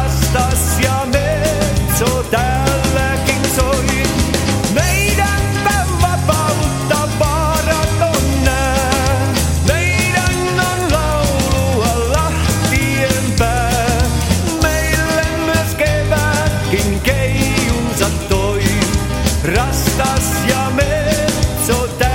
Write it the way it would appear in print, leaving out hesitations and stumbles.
rastas ja metso täälläkin soi. Meidän vapautta vaaraton nää. Meidän on laulua lahtien pää. Meille myös kevätkin keijunsa toi. Rastas ja metso